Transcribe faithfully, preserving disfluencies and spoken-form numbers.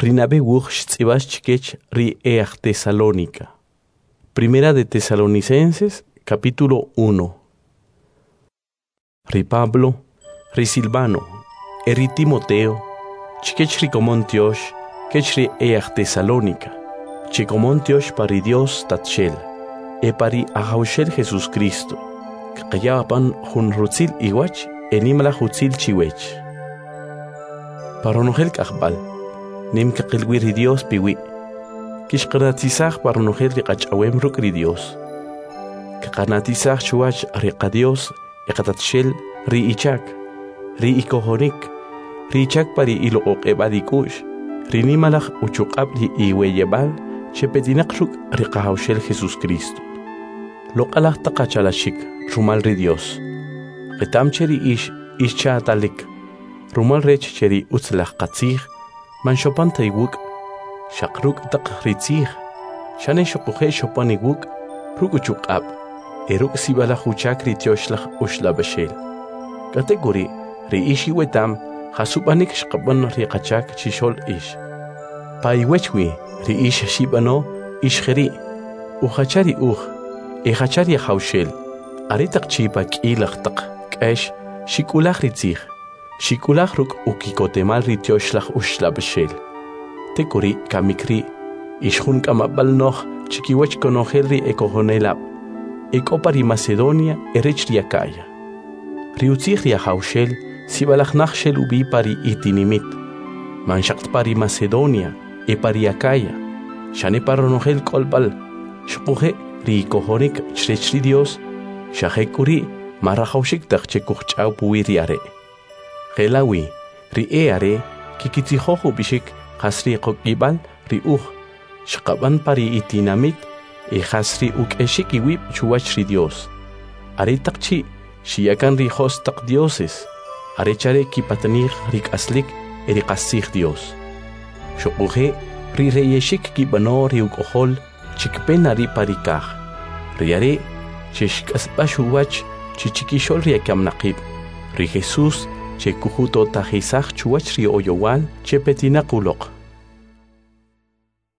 Rinabe wuch tzibas chikech ri each Tesalónica. Primera de Tesalonicenses, capítulo uno. Ri Pablo, ri Silvano, eri Timoteo, chikech ri comontiosh, kech ri each Tesalónica, chicomontiosh pari Dios tatshel, e pari ahaushel Jesús Cristo, kayapan hun rutzil iwach, enimala hutzil chiwech. Paronogel kachbal, nim kakilwiri Dios piwi, kishkanatisach paronogel rikachawem rukri Dios, kakanatisach chuach rika Dios, ekatatshel ri ichak, ri ikohonik, ri ichak pari ilo okebadikush, ri nimalach uchukab ri iweyebal, chepetinak ruk rikahaushel Jesús Cristo. Lokalach takachalashik, rumal ri Dios, retamcheri ish ischa atalik, rumal rech cheri utzlach katzich, man shopan taywuk, shakruk tak ritzich, shane shokuhe shopan iguk, ruk uchukab, eruk sibalach uchak ritoshlach ushla bashel. Kategori, ri ishi wetam, hasupanik shkaban rikachak chishol ish. Paiwechwi, ri ish shibano, ishkheri, uchachari uch, echachari haushel, aritak chipa kilach tak, kash, shikulach ritzich, shikulach ruk ukikotemal ritoshlach ushla bashel. Tekuri kamikri, ishun kamabal noch, chikiwach konohel ekohonelab, ekopari Macedonia erech riakaya. Riutzich ria haushel, sibalach nachshel ubi pari itinimit, manshakt pari Macedonia, e pari akaya, shane paronohel kolbal, shpuhe ri kohonik chrechri Dios, shahekuri marahaushik tachchekuchau puiriare. Gelawi, ri eare, kikitihohu bishik, hasri kokibal, ri uh, shakaban pari itinamit, e hasri uk eshiki wip chuachri Dios. Aritakchi, shiakan ri hostak dioses, arechare kipatanir rik aslik, erikasik Dios. Shokuhe, ri reyeshik kibano ri uk ohol, chikpena ri parikah. Riare, chishkasbashuwach, chichikishol riakam nakib. Ri Jesus, che kuhuto tajisach chuach ri oyowal, che petinakulok.